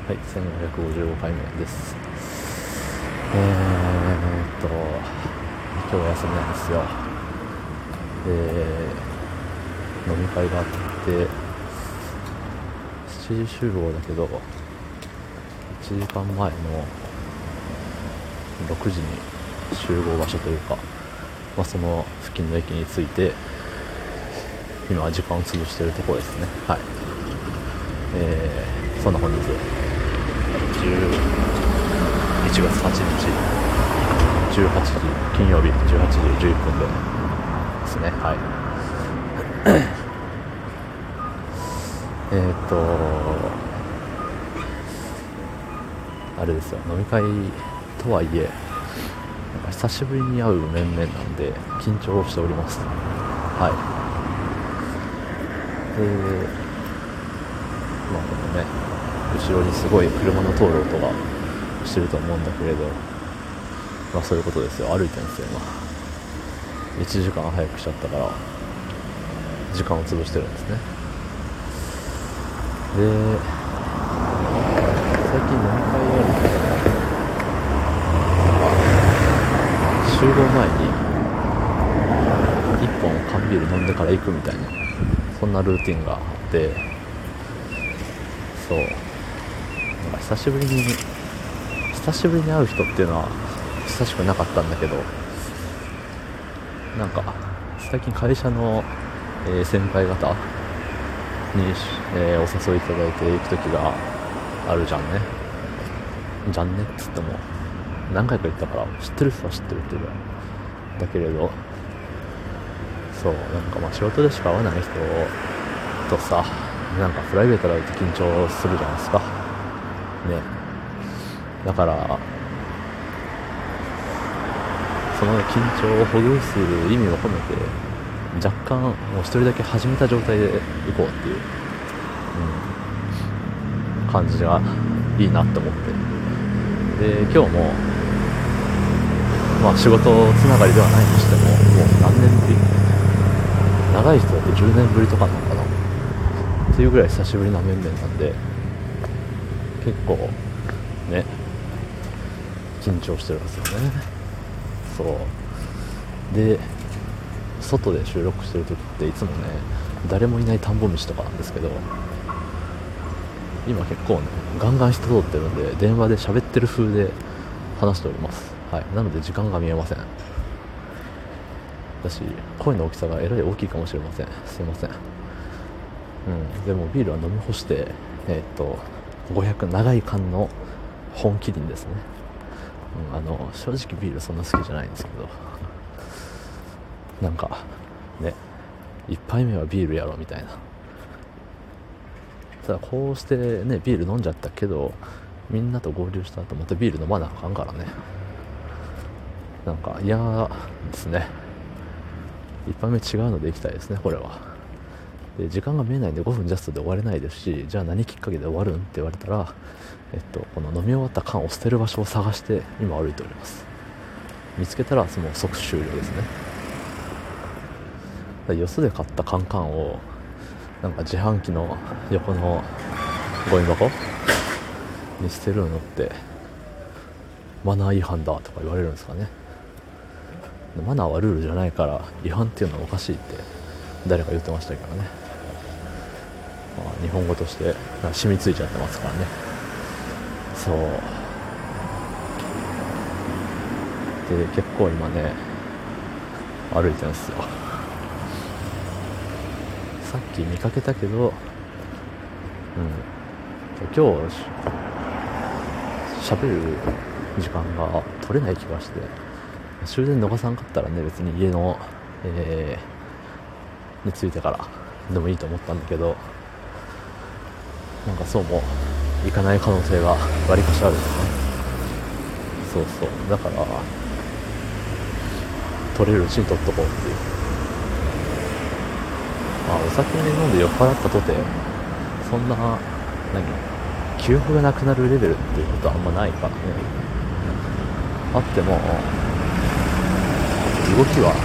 はい、1555回目です。今日は休みなんですよ。飲み会があって7時集合だけど1時間前の6時に集合場所というか、その付近の駅に着いて今は時間を潰しているところですね。はい。そんな本日1月8日18時金曜日18時11分ですね。はい。あれですよ、飲み会とはいえ久しぶりに会う面々なんで緊張しております。はい。このね、後ろにすごい車の通る音がしてると思うんだけれど、そういうことですよ。歩いてるんですよ今。1時間早くしちゃったから時間を潰してるんですね。で、最近飲み会あるんだけど、集合前に1本缶ビール飲んでから行くみたいな、そんなルーティンがあって、そう、久しぶりに会う人っていうのは久しくなかったんだけど、最近会社の、先輩方に、お誘いいただいて行く時があるじゃんね。じゃんねっつっても何回か言ったから知ってる人は知ってるっていうぐらいだけれど、そう、仕事でしか会わない人とさ、プライベートで会うと緊張するじゃないですかね。だからその緊張をほぐす意味を込めて若干もう一人だけ始めた状態で行こうっていう、感じがいいなって思って、で今日も仕事つながりではないにしてももう何年ぶり、長い人だと10年ぶりとかなのかなっていうぐらい久しぶりな面々なんで、結構ね緊張してるんですよね。そうで、外で収録してる時っていつもね誰もいない田んぼ道とかなんですけど、今結構ねガンガン人通ってるんで電話で喋ってる風で話しております。はい。なので時間が見えません。だし声の大きさがえらい大きいかもしれません。すいません。でもビールは飲み干して500長い缶の本麒麟ですね。正直ビールそんな好きじゃないんですけど、ね、1杯目はビールやろみたいな。ただこうしてねビール飲んじゃったけど、みんなと合流した後またビール飲まなあかんからね、嫌ですね。1杯目違うので行きたいですね、これは。で時間が見えないんで5分ジャストで終われないですし、じゃあ何きっかけで終わるんって言われたら、この飲み終わった缶を捨てる場所を探して今歩いております。見つけたらもう即終了ですね。よそで買ったカンカンを自販機の横のゴミ箱に捨てるのってマナー違反だとか言われるんですかね。マナーはルールじゃないから違反っていうのはおかしいって誰か言ってましたけどね。日本語として染みついちゃってますからね。そうで、結構今ね歩いてるんですよ。さっき見かけたけど、今日喋る時間が取れない気がして、終電逃さんかったらね別に家の、に着いてからでもいいと思ったんだけど、そうもいかない可能性がわりかしあるんですね。そうだから取れるうちに取っとこうっていう。お酒飲んで酔っ払ったとてそんな記憶がなくなるレベルっていうことはあんまないからね。あっても動きは、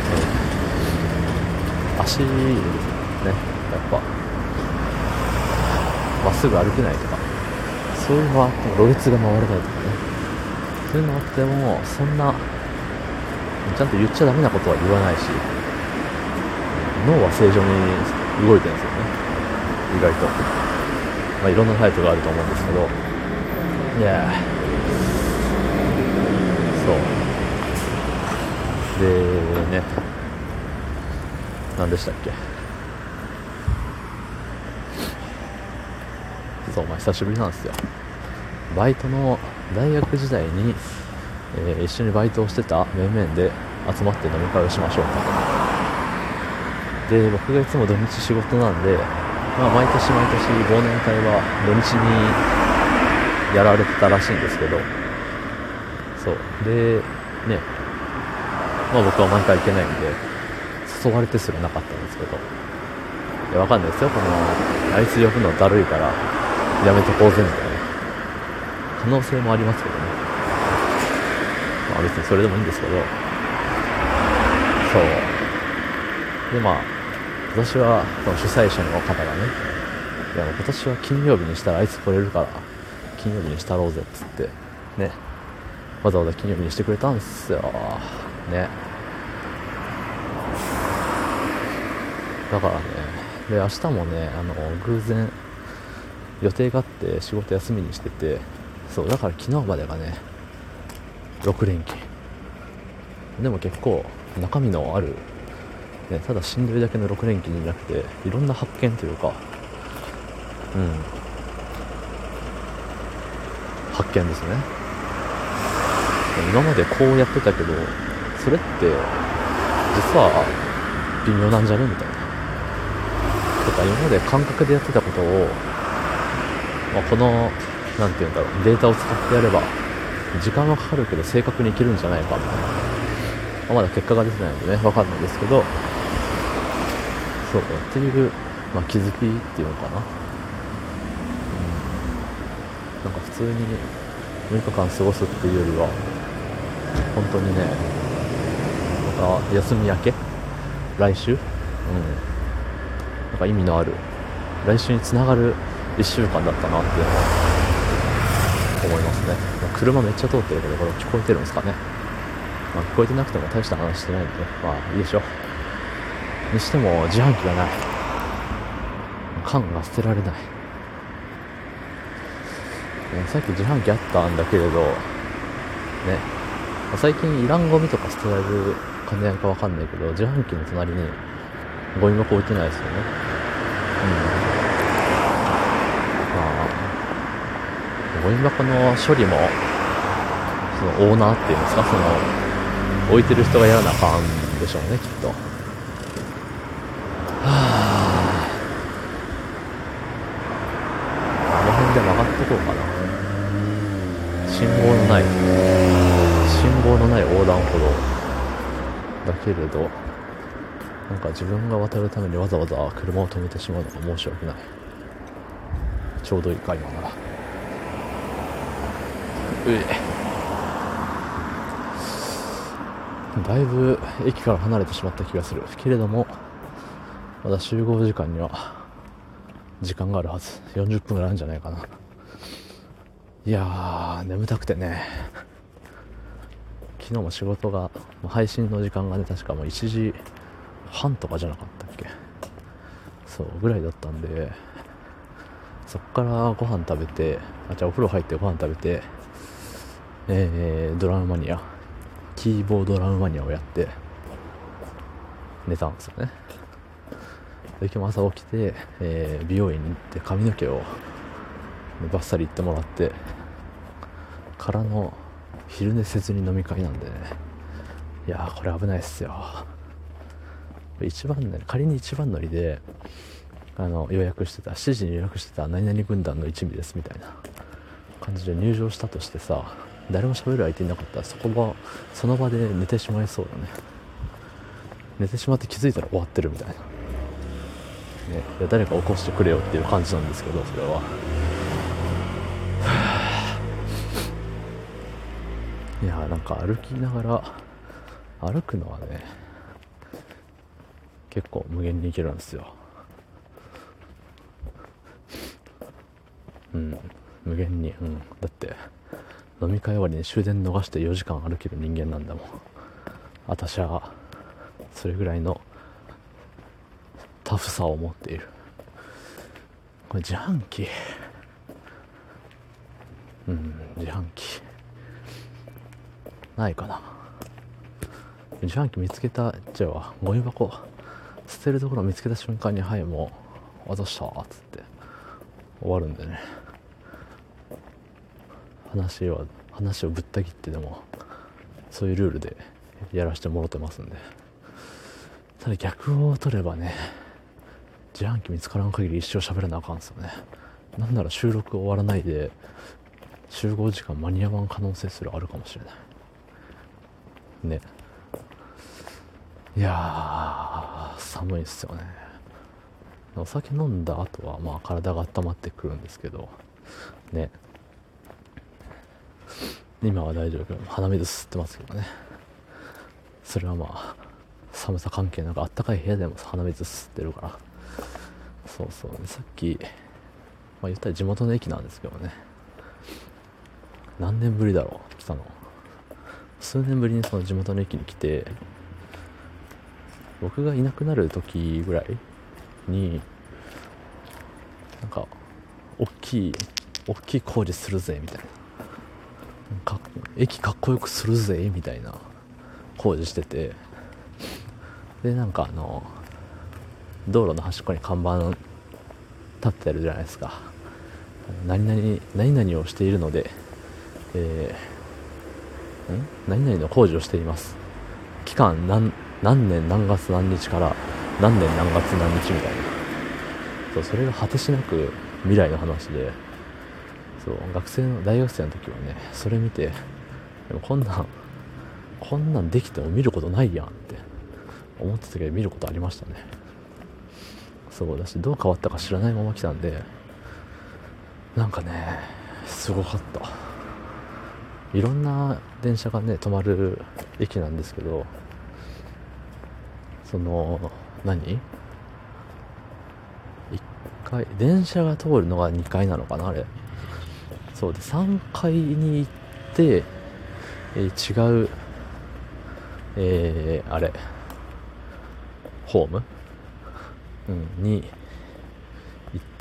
足ですね、やっぱまっすぐ歩けないとかそういうのはあっても、ろれつが回れないとかね、そういうのあっても、そんなちゃんと言っちゃダメなことは言わないし、脳は正常に動いてるんですよね、意外と。まあいろんなタイプがあると思うんですけど、いやそうでね、何でしたっけ。そう、まあ久しぶりなんですよ。バイトの大学時代に、一緒にバイトをしてた面々で集まって飲み会をしましょうと。で、僕がいつも土日仕事なんで、まあ毎年毎年忘年会は土日にやられてたらしいんですけど、そうでね、まあ僕は毎回行けないんで誘われてすらなかったんですけど、いやわかんないですよ、このあいつ呼ぶのだるいからやめとこうぜみたいな可能性もありますけどね。まあ別にそれでもいいんですけど、そうで、まあ今年はその主催者の方がね、いやもう今年は金曜日にしたらあいつ来れるから金曜日にしたろうぜっつってね、わざわざ金曜日にしてくれたんですよね。だからね、で明日もね、偶然予定があって仕事休みにしてて、そうだから昨日までがね6連勤でも結構中身のある、ね、ただしんどいだけの6連勤じゃなくていろんな発見というか、発見ですね。今までこうやってたけどそれって実は微妙なんじゃねみたいなとか、今まで感覚でやってたことを、まあ、このなんていうんだろう、データを使ってやれば時間はかかるけど正確にいけるんじゃないかみたいな、まだ結果が出てないんでね分かんないですけど、そうっていう、まあ、気づきっていうのかな、なんか普通に6日間過ごすっていうよりは本当にね、また休み明け来週、なんか意味のある来週につながる1週間だったなっていうのは思いますね。車めっちゃ通ってるけどこれ聞こえてるんですかね。まあ、聞こえてなくても大した話してないんでまあいいでしょ。にしても自販機がない、缶が捨てられない。さっき自販機あったんだけれどね、最近いらんゴミとか捨てられる兼ね合いかわかんないけど、自販機の隣にゴミ箱置いてないですよね。まあゴミ箱の処理もそのオーナーっていうんですか、その置いてる人がやらなあかんでしょうね、きっと。あの辺で曲がっとこうかな。信号のない横断歩道だけれど、なんか自分が渡るためにわざわざ車を止めてしまうのが申し訳ない。ちょうどいいか今なら。だいぶ駅から離れてしまった気がするけれども、まだ集合時間には時間があるはず。40分ぐらいあるんじゃないかな。いやー眠たくてね、昨日も仕事が配信の時間がね確かもう1時半とかじゃなかったっけ、そうぐらいだったんで、そっからご飯食べて、お風呂入ってご飯食べて、ドラムマニア、キーボードドラムマニアをやって寝たんですよね。で今日も朝起きて、美容院に行って髪の毛をバッサリ行ってもらってからの昼寝せずに飲み会なんでね、いやーこれ危ないっすよ。一番ね、仮に一番乗りで予約してた7時に予約してた何々軍団の一味ですみたいな感じで入場したとしてさ、誰も喋る相手いなかったらその場で寝てしまいそうだね。寝てしまって気づいたら終わってるみたいな、ね、いや誰か起こしてくれよっていう感じなんですけど、それはいやなんか歩きながら歩くのはね結構無限にいけるんですよ。 無限に。だって飲み会終わりに終電逃して4時間歩ける人間なんだもん。私はそれぐらいのタフさを持っている。これ自販機、自販機ないかな。自販機見つけた。じゃあゴミ箱捨てるところ見つけた瞬間に、はい、もう渡したっつって終わるんでね。話をぶった切ってでもそういうルールでやらせてもらってますんで。ただ逆を取ればね、自販機見つからん限り一生喋らなあかんすよね。なんなら収録終わらないで集合時間間に合わん可能性すらあるかもしれないね。いやー寒いっすよね。お酒飲んだ後はまあ体が温まってくるんですけどね。今は大丈夫。鼻水吸ってますけどね。それはまあ寒さ関係なく、あったかい部屋でも鼻水吸ってるから。そうそう、ね、さっき、言ったら地元の駅なんですけどね。何年ぶりだろう来たの。数年ぶりにその地元の駅に来て、僕がいなくなる時ぐらいになんか大きい工事するぜみたいな、駅かっこよくするぜみたいな工事してて、でなんか道路の端っこに看板立ってるじゃないですか。何々をしているので、何々の工事をしています。期間何年何月何日から何年何月何日みたいな。それが果てしなく未来の話で、大学生の時はね、それ見て、でもこんなんできても見ることないやんって思ってたけど、見ることありましたね。そうだし、どう変わったか知らないまま来たんで、なんかねすごかった。いろんな電車がね止まる駅なんですけど、1階、電車が通るのが2階なのかなあれ。そうで、3階に行って、違うホーム、に行って、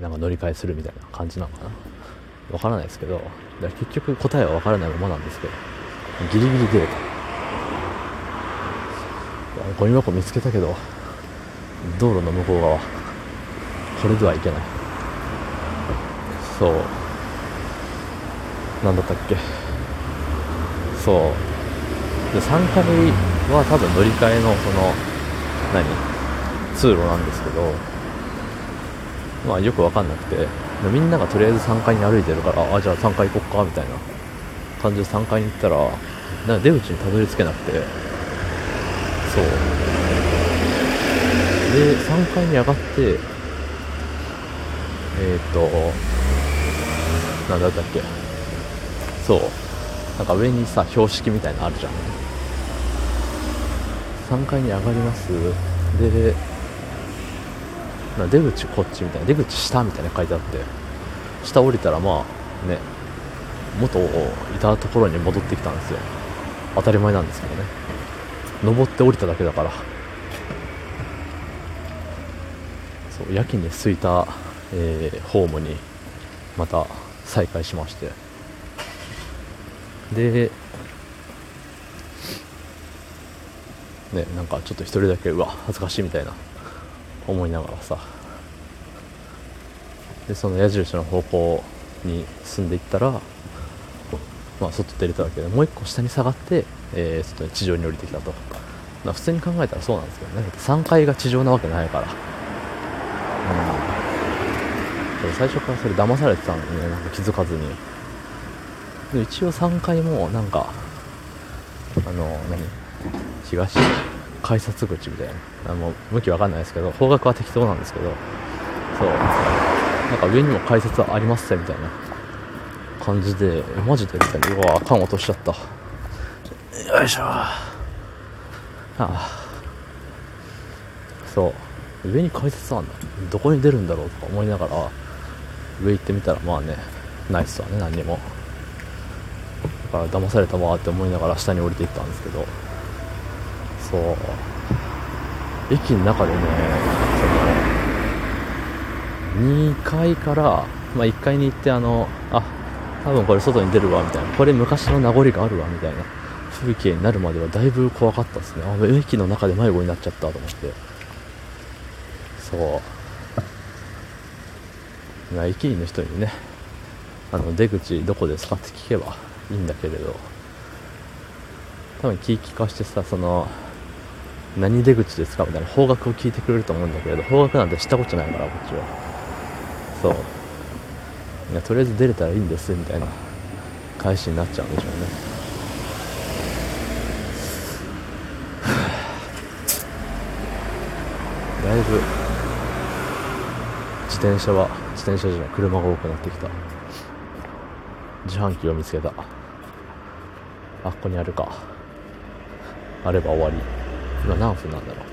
なんか乗り換えするみたいな感じなのかな、わからないですけど、結局答えはわからないままなんですけど、ギリギリ出れた。ゴミ箱見つけたけど、道路の向こう側、これではいけない。そう、なんだったっけ。そうで、3階は多分乗り換えの通路なんですけど、よくわかんなくて、みんながとりあえず3階に歩いてるから、じゃあ3階行こっかみたいな感じで3階に行ったら、なんか出口にたどり着けなくて、そうで3階に上がって、なんだったっけ。そうなんか上にさ標識みたいなのあるじゃん。3階に上がります。で出口こっちみたいな、出口下みたいな書いてあって、下降りたらまあね、元いたところに戻ってきたんですよ。当たり前なんですけどね、登って降りただけだから。そう、やけに空いた、ホームにまた再開しまして、でね、なんかちょっと一人だけ恥ずかしいみたいな思いながらさ、でその矢印の方向に進んでいったら、外出れたわけで、もう一個下に下がって、地上に降りてきたと。普通に考えたらそうなんですけどね、3階が地上なわけないから、最初からそれ騙されてたんでね、なんか気づかずに。で一応3階もなんか東改札口みたいな、もう向きわかんないですけど、方角は適当なんですけど、そうなんか上にも改札ありますみたいな感じで、マジでみたいな。缶落としちゃった。よいしょ。そう上に改札あんだ、どこに出るんだろうとか思いながら、 上行ってみたらまあねないっすわね、何にも。だから騙されたわって思いながら下に降りていったんですけど、そう駅の中でね、その2階から、1階に行って多分これ外に出るわみたいな、これ昔の名残があるわみたいな風景になるまではだいぶ怖かったですね。駅の中で迷子になっちゃったと思って。駅員の人にね、出口どこですかって聞けばいいんだけれど、多分聞かしてさ、何出口ですかみたいな方角を聞いてくれると思うんだけれど、方角なんて知ったことないからこっちは。いやとりあえず出れたらいいんですみたいな返しになっちゃうんでしょうね。だいぶ自転車じゃない車が多くなってきた。自販機を見つけた。ここにあるか。あれば終わり。今何分なんだろ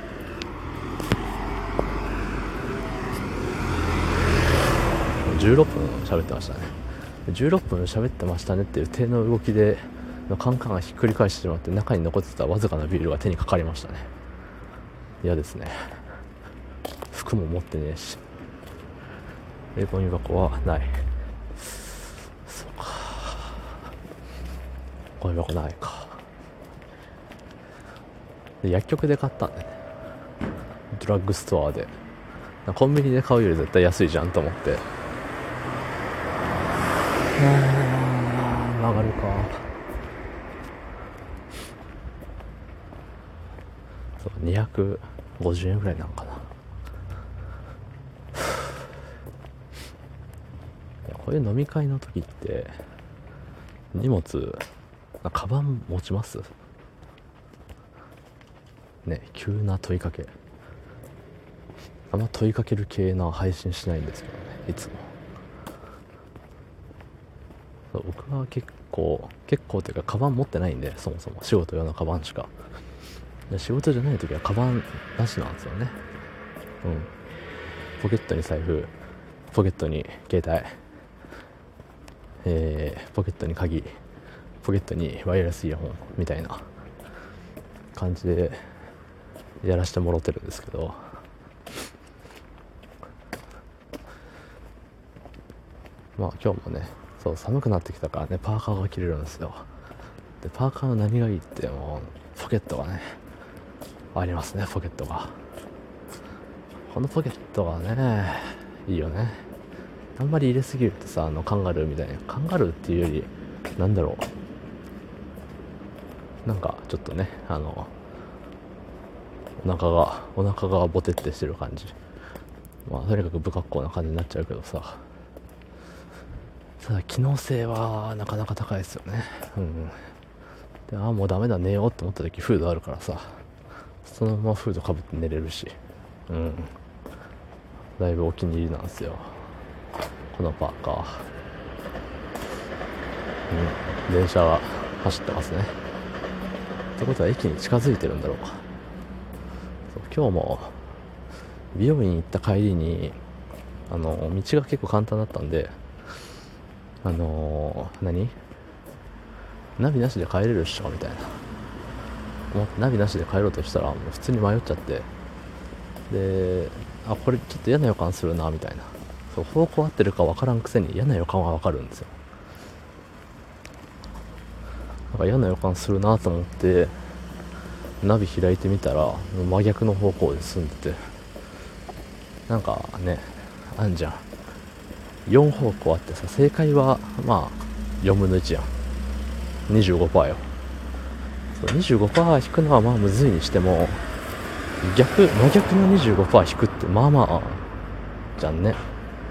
う。16分喋ってましたね。16分喋ってましたねっていう手の動きでカンカンがひっくり返してしまって、中に残ってたわずかなビールが手にかかりましたね。嫌ですね。服も持ってねえし、ゴミ箱はない。そうか、ゴミ箱ないか。で薬局で買ったんでね、ドラッグストアで。コンビニで買うより絶対安いじゃんと思って。曲がるか。そう250円ぐらいなんかな。こういう飲み会の時って荷物、カバン持ちますね。急な問いかけ、あんま問いかける系な配信しないんですけどね、いつも。僕は結構というかカバン持ってないんで、そもそも仕事用のカバンしか。仕事じゃない時はカバンなしなんですよね。ポケットに財布、ポケットに携帯、ポケットに鍵、ポケットにワイヤレスイヤホンみたいな感じでやらせてもらってるんですけど、今日もね、寒くなってきたからね、パーカーが着れるんですよ。でパーカーの何がいいって、もうポケットがねありますね。ポケットが、このポケットがねいいよね。あんまり入れすぎるとさ、カンガルーみたいな、カンガルーっていうよりなんだろう、なんかちょっとね、お腹がボテってしてる感じ。とにかく不格好な感じになっちゃうけどさ、ただ機能性はなかなか高いですよね。でもうダメだ寝ようと思った時フードあるからさ、そのままフードかぶって寝れるし、だいぶお気に入りなんですよ、このパーカー。電車が走ってますね。ってことは駅に近づいてるんだろうか。今日も美容院行った帰りに道が結構簡単だったんで、ナビなしで帰れるっしょみたいな思って、ナビなしで帰ろうとしたらもう普通に迷っちゃって、でこれちょっと嫌な予感するなみたいな。方向合ってるか分からんくせに嫌な予感は分かるんですよ。嫌な予感するなと思ってナビ開いてみたら真逆の方向で進んでて、なんかね、あんじゃん、4方向あってさ、正解は4分の1やん、25%よ。25% 引くのはむずいにしても、真逆の 25% 引くってじゃんね。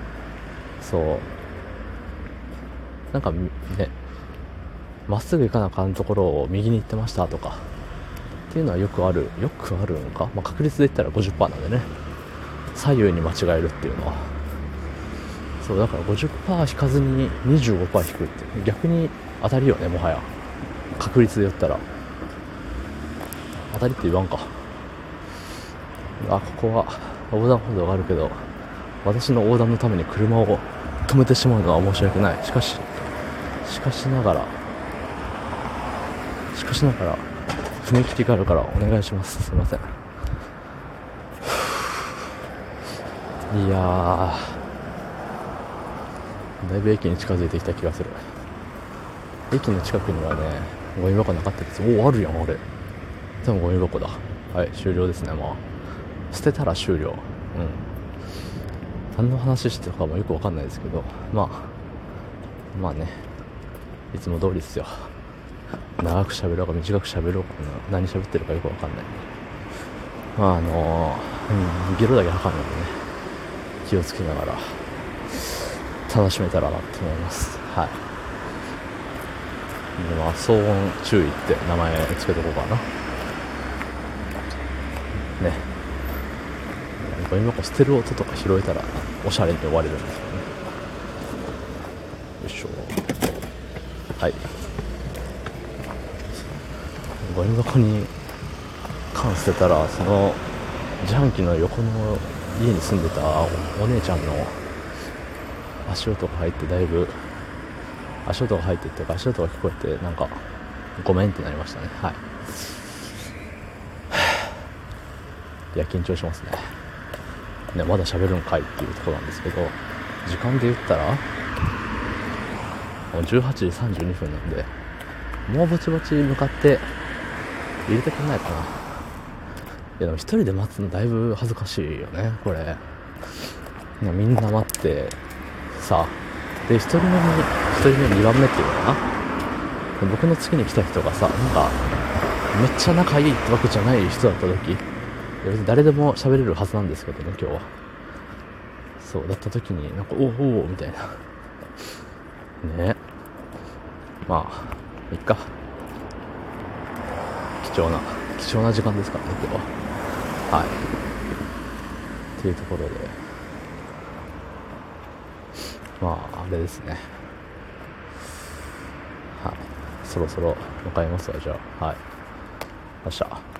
なんかね、まっすぐ行かなあかんところを右に行ってましたとかっていうのはよくあるのか、確率で言ったら 50% なんでね、左右に間違えるっていうのは。だから 50% 引かずに 25% 引くって逆に当たりよね。もはや確率で言ったら当たりって言わんか。ここは横断歩道があるけど、私の横断のために車を止めてしまうのは申し訳ない。しかしながら踏切があるからお願いします。すいません。いやー、だいぶ駅に近づいてきた気がする。駅の近くにはねゴミ箱なかったです。おお、あるやん。俺多分ゴミ箱だ。はい、終了ですね。まあ捨てたら終了。何の話してたかもよくわかんないですけど、まあね、いつも通りですよ。長く喋ろうか短く喋ろうかな、何喋ってるかよくわかんない。ゲロだけ吐かんのでね、気をつけながら楽しめたらなと思います。はい。で、騒音注意って名前つけとこうかな。ね。ゴミ箱捨てる音とか拾えたらおしゃれに終われるんですよね。よいしょ。はい。ゴミ箱に缶捨てたら、その自販機の横の家に住んでたお姉ちゃんの足音が入って、だいぶ足音が入ってっていうか、足音が聞こえて、なんかごめんってなりましたね。はい。いや、緊張しますね。まだ喋るんかいっていうところなんですけど、時間で言ったらもう18時32分なんで、もうぼちぼち向かって入れてくんないかな。いやでも一人で待つのだいぶ恥ずかしいよね、これ。みんな待ってさ、で1人目2番目っていうのかな、僕の次に来た人がさ、なんかめっちゃ仲いいってわけじゃない人だった時、別に誰でも喋れるはずなんですけどね、今日は。そうだった時になんかおおみたいなね。まあいっか、貴重な時間ですからね、今日は。はい。っていうところで、あれですね。はい。そろそろ向かいますわ、じゃあ。はい。明日。